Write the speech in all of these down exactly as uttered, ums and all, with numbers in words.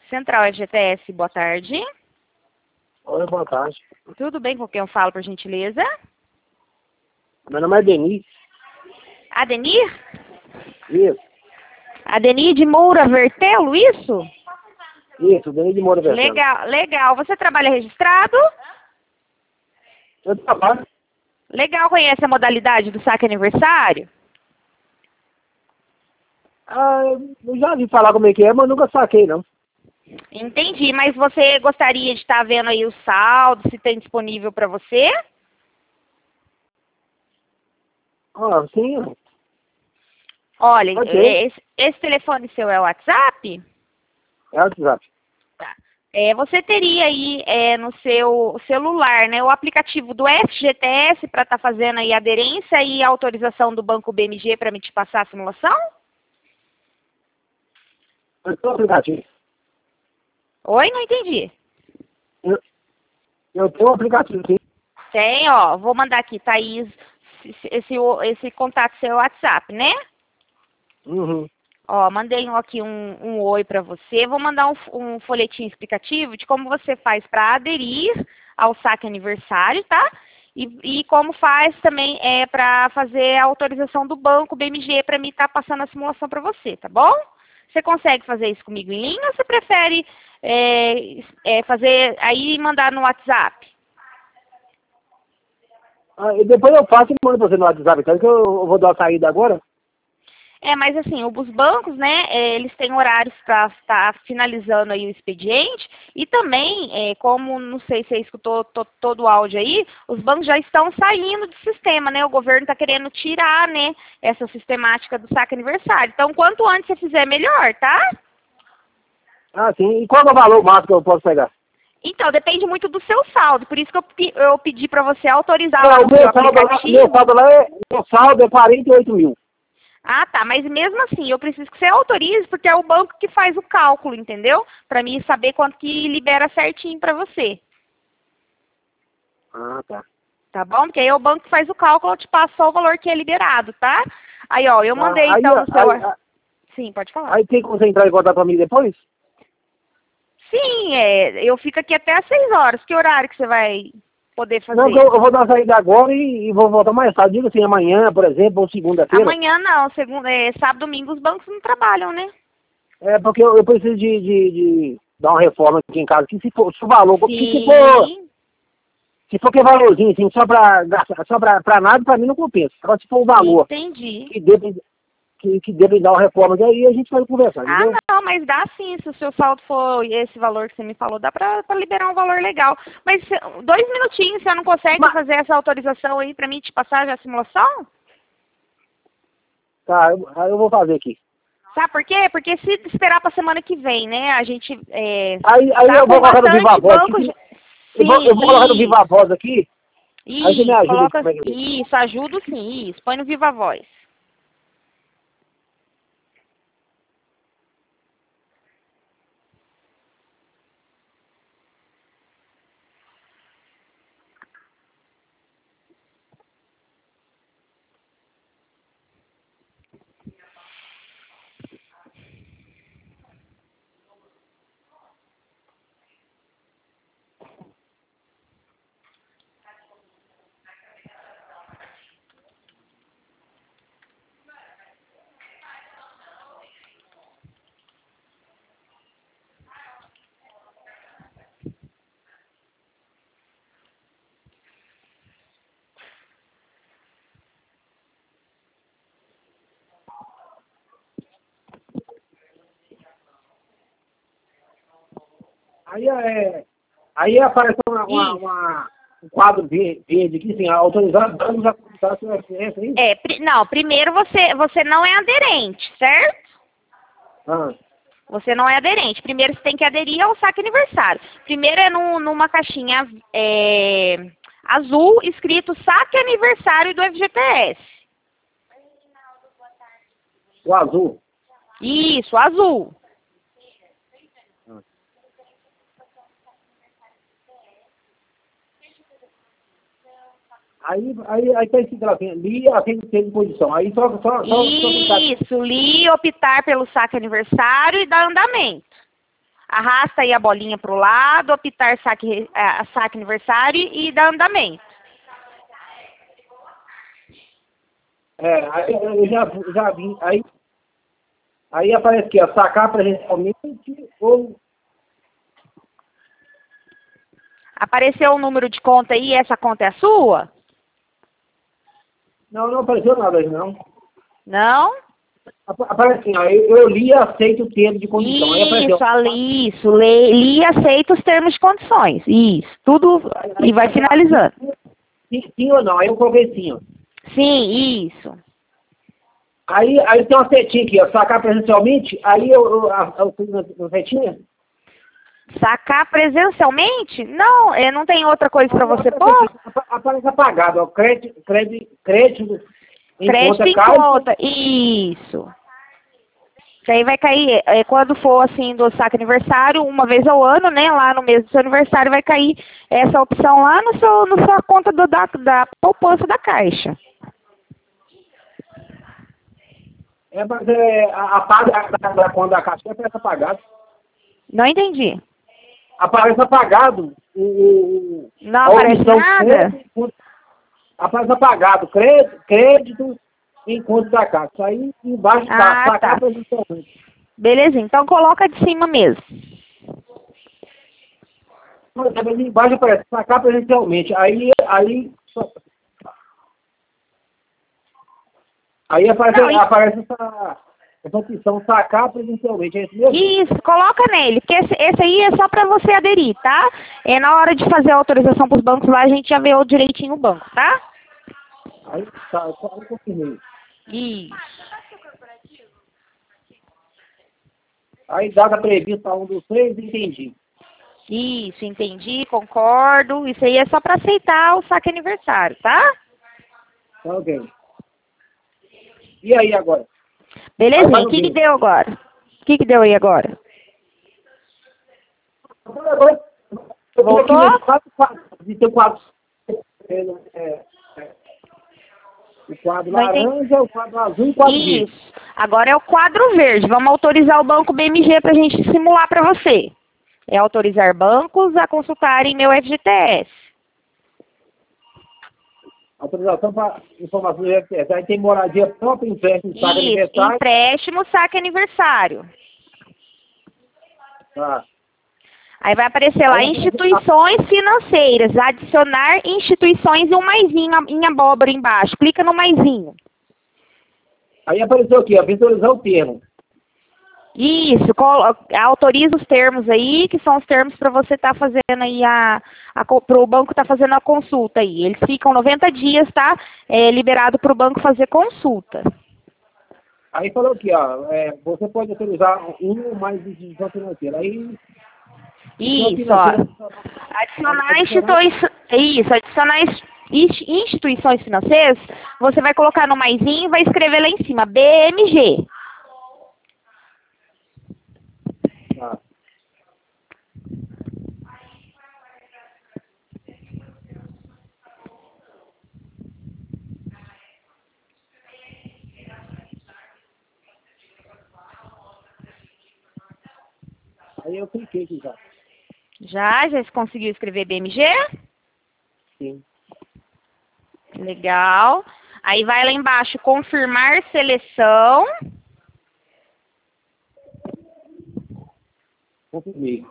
Central F G T S, boa tarde. Oi, boa tarde. Tudo bem com quem eu falo, por gentileza? Meu nome é Denis. Adenir? Isso, Adenir de Moura Vertelo, isso? isso, Denis de Moura Vertelo. Legal, legal. Você trabalha registrado? Eu trabalho. Legal, conhece a modalidade do saque aniversário? Ah, eu já vi falar como é que é, mas nunca saquei, não. Entendi, mas você gostaria de estar vendo aí o saldo, se tem disponível para você? Ah, sim. Olha, Ok. esse, esse telefone seu é o WhatsApp? É o WhatsApp. Tá. É, você teria aí é, no seu celular, né, o aplicativo do F G T S para estar fazendo aí a aderência e a autorização do Banco B M G para me te passar a simulação? Eu tenho um aplicativo. Oi, não entendi. Eu, eu tenho um aplicativo, sim. Tem, ó, vou mandar aqui, Thaís, esse, esse, esse contato seu WhatsApp, né? Uhum. Ó, mandei um, aqui um, um oi para você. Vou mandar um, um folhetim explicativo de como você faz para aderir ao saque aniversário, tá? E, e como faz também é, para fazer a autorização do banco B M G para mim estar passando a simulação para você, tá bom? Você consegue fazer isso comigo em linha ou você prefere é, é, fazer aí e mandar no WhatsApp? Ah, e depois eu faço e mando pra você no WhatsApp, então, que eu, eu vou dar uma saída agora. É, mas assim, os bancos, né, é, eles têm horários para estar finalizando aí o expediente e também, é, como não sei se você escutou to, todo o áudio aí, os bancos já estão saindo do sistema, né? O governo está querendo tirar, né, essa sistemática do saque aniversário. Então, quanto antes você fizer, melhor, tá? Ah, sim. E qual é o valor máximo que eu posso pegar? Então, depende muito do seu saldo, por isso que eu, pe- eu pedi para você autorizar lá É, o no seu meu saldo lá, meu aplicativo. saldo lá é, meu saldo é quarenta e oito mil. Ah, tá, mas mesmo assim, eu preciso que você autorize, porque é o banco que faz o cálculo, entendeu? Para mim saber quanto que libera certinho para você, Ah, tá. tá bom? Porque aí é o banco que faz o cálculo, eu te passo só o valor que é liberado, tá? Aí, ó, eu Ah, mandei aí, então no seu... aí, aí, Sim, pode falar. aí tem como você entrar em contato comigo depois? Sim, é, eu fico aqui até às seis horas. Que horário que você vai poder Não, que fazer? eu, eu vou dar uma saída agora e, e vou voltar mais tarde. Diga assim, amanhã, por exemplo, ou segunda-feira. Amanhã não, segunda, é, sábado, domingo, os bancos não trabalham, né? É porque eu, eu preciso de, de, de dar uma reforma aqui em casa. Que se for, se o valor, porque se for, Sim, se for que valorzinho, assim, só pra gastar, só pra, pra nada, pra mim não compensa. Agora se for o valor entendi. que deve, que, que deve dar uma reforma, aí a gente vai conversar, Ah, entendeu? não, mas dá sim, se o seu saldo for esse valor que você me falou, dá pra, pra liberar um valor legal. Mas cê- dois minutinhos, você não consegue Mas, fazer essa autorização aí pra mim te passar já a simulação? tá, eu, aí eu vou fazer aqui. Sabe por quê? Porque se esperar pra semana que vem, né, a gente é, Aí, aí tá eu com vou colocar no Viva bastante Voz aqui. banco. que- já- Eu vou, eu vou colocar no Sim, Viva Voz aqui. Aí você me isso, ajuda aqui, coloca, como é que é. isso, ajuda sim, isso, põe no Viva Voz. Aí, é, aí aparece uma, uma, Isso. uma- um quadro ve- verde aqui, assim, autorizado danos a comunitar sua referência, hein? É, pri- não, primeiro você, você não é aderente, certo? Ah, Você não é aderente. Primeiro você tem que aderir ao saque aniversário. Primeiro é num- numa caixinha é, azul escrito saque aniversário do F G T S. o azul. Isso, azul. Aí, aí, aí tá escrito lá, assim, ali a tem de posição. Aí só, só, só, só clicar. Isso, li optar pelo saque aniversário e dar andamento. Arrasta aí a bolinha pro lado, optar saque, a, saque aniversário e dá andamento. É, aí eu já, já vi, aí, aí aparece aqui, ó, sacar presencialmente ou... Apareceu o número de conta aí, essa conta é a sua? Não, não apareceu nada aí, não. Não? Aparece assim, ó, eu, eu li e aceito o termo de condição. Aí apareceu. Isso, ali, isso, lê, li e aceita os termos de condições. Isso, tudo, Aí, e aí, vai finalizando. sim, sim ou não? Aí eu coloquei sim, ó. Sim, isso. Aí, aí tem uma setinha aqui, ó, sacar presencialmente, aí eu, eu, eu, eu fiz na, na setinha. Sacar presencialmente? Não, é, não tem outra coisa para você pôr? Aparece apagado, ó, crédito, crédito, crédito em Crédito conta em caixa. conta, isso. Isso aí vai cair, é, quando for assim do saque aniversário, uma vez ao ano, né, lá no mês do seu aniversário, vai cair essa opção lá no seu, na sua conta do, da, da poupança da Caixa. É, mas é, a, a paga da, da conta da caixa aparece apagado. Não entendi. Aparece apagado o, o, Não a aparece omissão nada? crédito, aparece apagado, crédito, crédito em conta da caixa. Aí embaixo tá, Ah, sacar tá. presencialmente. Beleza, então coloca de cima mesmo. Mas embaixo aparece sacar presencialmente. Aí, aí, aí aparece, Não, e- aparece essa, essa opção sacar presencialmente. É isso mesmo? isso, coloca nele, porque esse, esse aí é só para você aderir, tá? É na hora de fazer a autorização para os bancos lá, a gente já vê o direitinho o banco, tá? Aí tá, eu só- eu confirmei. Isso. Aí data prevista um dos três, entendi. Isso, entendi, concordo. Isso aí é só para aceitar o saque aniversário, tá? Tá ok. E aí agora? Aí vai Belezinha, o no que que B. deu agora? O que que deu aí agora? Agora, eu vou aqui Voltou? nesse quadro, quadro, e tem o quadro, é, é, é, o quadro Não entendi. laranja, o quadro azul e o quadro verde. Isso. Agora é o quadro verde. Vamos autorizar o banco B M G para a gente simular para você. É autorizar bancos a consultarem meu F G T S. Autorização para informação do F T S. Aí tem moradia própria, empréstimo, saca Isso, aniversário. empréstimo, saque aniversário. Tá. Aí vai aparecer lá Aí instituições financeiras, adicionar instituições e um maisinho em abóbora embaixo. Clica no maisinho. Aí apareceu aqui, ó, visualizar o termo. Isso, colo- autoriza os termos aí, que são os termos para você estar fazendo aí a, para o banco estar fazendo a consulta aí. Eles ficam noventa dias, tá? É, liberado para o banco fazer consulta. Aí falou aqui, ó, é, você pode autorizar um ou mais instituição financeira. Aí, instituição Isso, ó. financeira, Adicionar adicionar, instituições. Isso, adicionar ins- ins- instituições financeiras, você vai colocar no maisinho e vai escrever lá em cima, B M G. tá. Aí eu cliquei aqui já. Já, já conseguiu escrever B M G? Sim. Legal. Aí vai lá embaixo, confirmar seleção. Confirmei.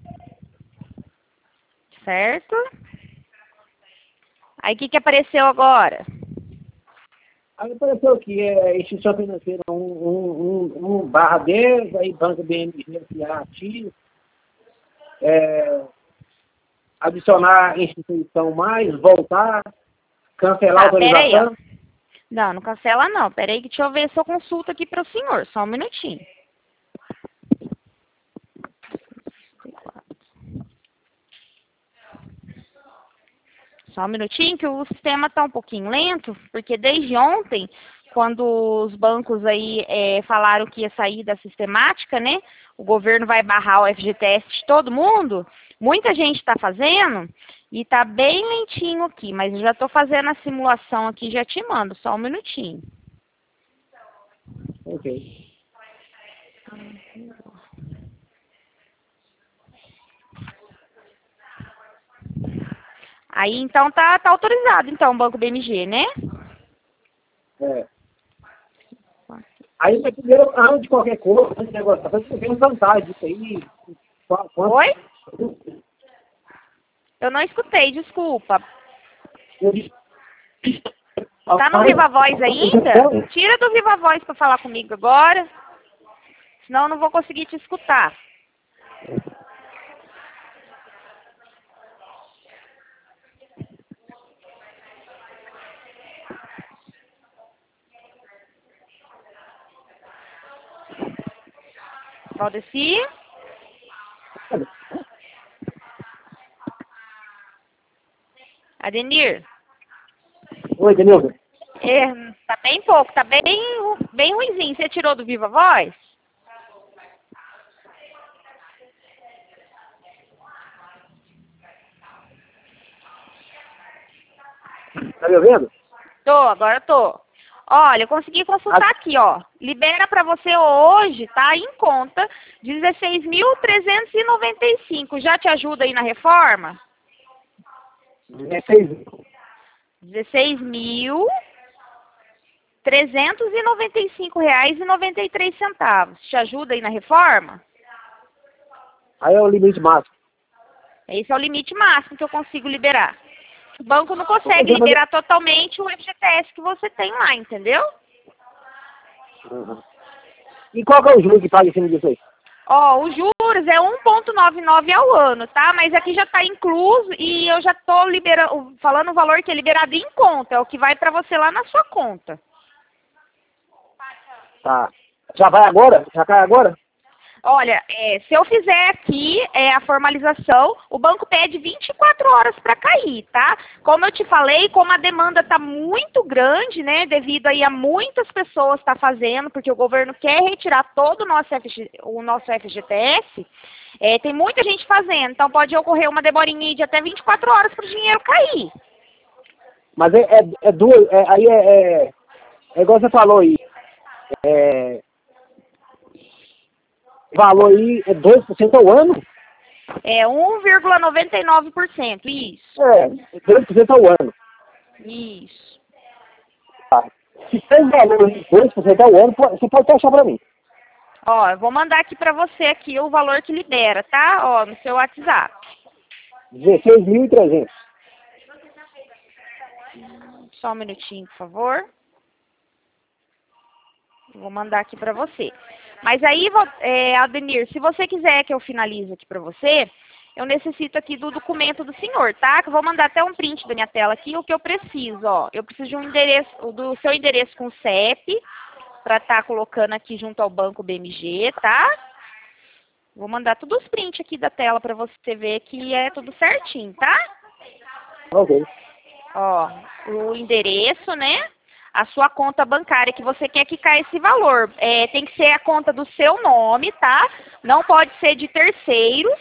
Certo? Aí o que, que apareceu agora? Aí apareceu aqui, é, instituição financeira um, um, um, um barra dez, aí banco B M G, S A, X, é, adicionar instituição mais, voltar, cancelar a Tá, pera aí, ó. autorização. Não, não cancela não. Pera aí que deixa eu ver se eu consulta aqui para o senhor. Só um minutinho. Só um minutinho que o sistema está um pouquinho lento, porque desde ontem, quando os bancos aí é, falaram que ia sair da sistemática, né? O governo vai barrar o F G T S de todo mundo. Muita gente está fazendo e está bem lentinho aqui, mas eu já estou fazendo a simulação aqui, já te mando, só um minutinho. Ok. Aí, então, tá, tá autorizado, então, o Banco B M G, né? É. Aí, mas primeiro, antes de qualquer coisa, antes de negociar, você tem vantagem disso aí. Quanto... Oi? Eu não escutei, desculpa. Tá no Viva Voz ainda? Tira do Viva Voz para falar comigo agora. Senão eu não vou conseguir te escutar. Valdeci? Adenir? Oi, Denilson. É, tá bem pouco, tá bem, bem ruimzinho. Você tirou do Viva Voz? Tá me ouvindo? Tô, agora tô. Olha, eu consegui consultar Ah. aqui, ó. Libera pra você hoje, tá? Em conta, dezesseis mil trezentos e noventa e cinco. Já te ajuda aí na reforma? dezesseis. dezesseis mil trezentos e noventa e cinco reais e noventa e três centavos. Te ajuda aí na reforma? Aí é o limite máximo. Esse é o limite máximo que eu consigo liberar. O banco não consegue liberar totalmente o F G T S que você tem lá, entendeu? Uhum. E qual que é o juro que paga em cima disso aí? Ó, os juros é um vírgula noventa e nove ao ano, tá? Mas aqui já está incluso e eu já tô liberando, falando o valor que é liberado em conta, é o que vai para você lá na sua conta. Tá. Já vai agora? Já cai agora? Olha, é, se eu fizer aqui é, a formalização, o banco pede vinte e quatro horas para cair, tá? Como eu te falei, como a demanda está muito grande, né, devido aí a muitas pessoas estar tá fazendo, porque o governo quer retirar todo o nosso, F G, o nosso F G T S, é, tem muita gente fazendo, então pode ocorrer uma demorinha de até vinte e quatro horas para o dinheiro cair. Mas é, é, é duas, é, aí é, é, é igual você falou aí, é... O valor aí é dois por cento ao ano? É um vírgula noventa e nove por cento, isso. É, dois por cento ao ano. Isso. Tá. Se tem valor de dois por cento ao ano, você pode taxar para mim. Ó, eu vou mandar aqui para você aqui o valor que libera, tá? Ó, no seu WhatsApp. dezesseis mil e trezentos. Só um minutinho, por favor. Vou mandar aqui para você. Mas aí, é, Adenir, se você quiser que eu finalize aqui para você, eu necessito aqui do documento do senhor, tá? Que eu vou mandar até um print da minha tela aqui, o que eu preciso, ó. Eu preciso de um endereço, do seu endereço com C E P, para estar colocando aqui junto ao banco B M G, tá? Vou mandar todos os prints aqui da tela para você ver que é tudo certinho, tá? Ok. Ó, o endereço, né? A sua conta bancária que você quer que caia esse valor. É, tem que ser a conta do seu nome, tá? Não pode ser de terceiros.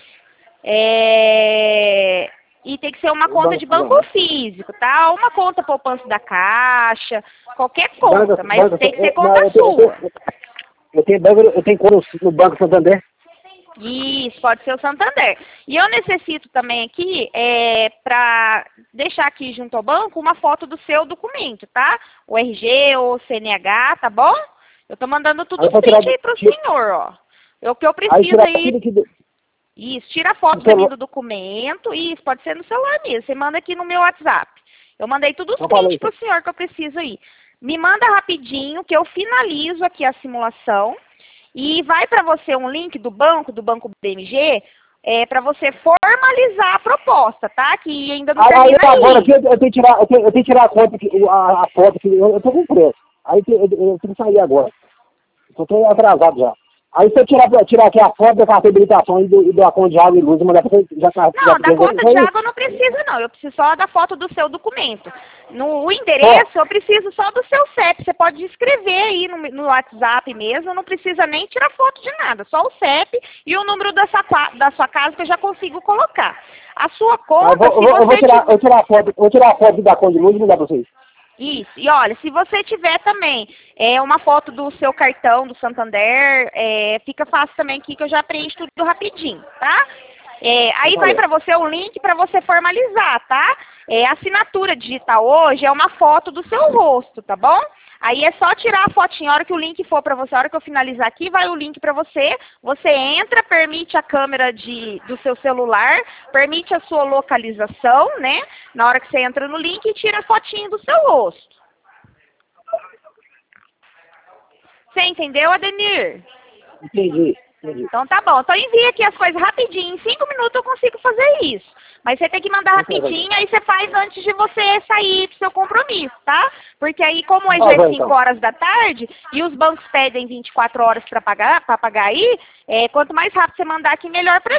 É, e tem que ser uma conta de banco físico, tá? Uma conta poupança da Caixa, qualquer conta, mas tem que ser conta sua. Eu tenho banco, eu tenho conta no Banco Santander. Isso, pode ser o Santander. E eu necessito também aqui, é, para deixar aqui junto ao banco, uma foto do seu documento, tá? O R G ou o C N H, tá bom? Eu tô mandando tudo os print aí pro senhor, ó. É o que eu preciso aí. aí... Isso, tira a foto pra mim do documento. Isso, pode ser no celular mesmo. Você manda aqui no meu WhatsApp. Eu mandei tudo os prints pro senhor que eu preciso aí. Me manda rapidinho que eu finalizo aqui a simulação. E vai para você um link do banco, do Banco B M G, é, para você formalizar a proposta, tá? Que ainda não termina aí. Agora aqui eu, eu, tenho que tirar, eu, tenho, eu tenho que tirar a conta, a, a foto, que eu, eu tô com preço. Aí eu, eu, eu tenho que sair agora. Eu tô atrasado já. Aí se eu tirar, tirar aqui a foto da carteira de habilitação e, do, e da conta de água e luz, mas já tá. Não, já, da já, conta de água não precisa não, eu preciso só da foto do seu documento. No o endereço, eu preciso só do seu C E P, você pode escrever aí no, no WhatsApp mesmo, não precisa nem tirar foto de nada, só o C E P e o número da sua, da sua casa que eu já consigo colocar. A sua conta, eu vou, se eu você... vou tirar, eu tirar a foto, eu vou tirar a foto da conta de luz e mandar pra vocês. Isso, e olha, se você tiver também é, uma foto do seu cartão do Santander, é, fica fácil também aqui que eu já preencho tudo rapidinho, tá? É, aí vai para você o link para você formalizar, tá? É, a assinatura digital hoje é uma foto do seu rosto, tá bom? Aí é só tirar a fotinha, a hora que o link for para você, a hora que eu finalizar aqui, vai o link para você. Você entra, permite a câmera de, do seu celular, permite a sua localização, né? Na hora que você entra no link e tira a fotinha do seu rosto. Você entendeu, Adenir? Entendi, entendi. Então tá bom. Então envia aqui as coisas rapidinho. Em cinco minutos eu consigo fazer isso. Mas você tem que mandar rapidinho, aí você faz antes de você sair pro seu compromisso, tá? Porque aí, como hoje Tá bom, é cinco então. horas da tarde, e os bancos pedem vinte e quatro horas para pagar, para pagar aí, é, quanto mais rápido você mandar aqui, melhor pra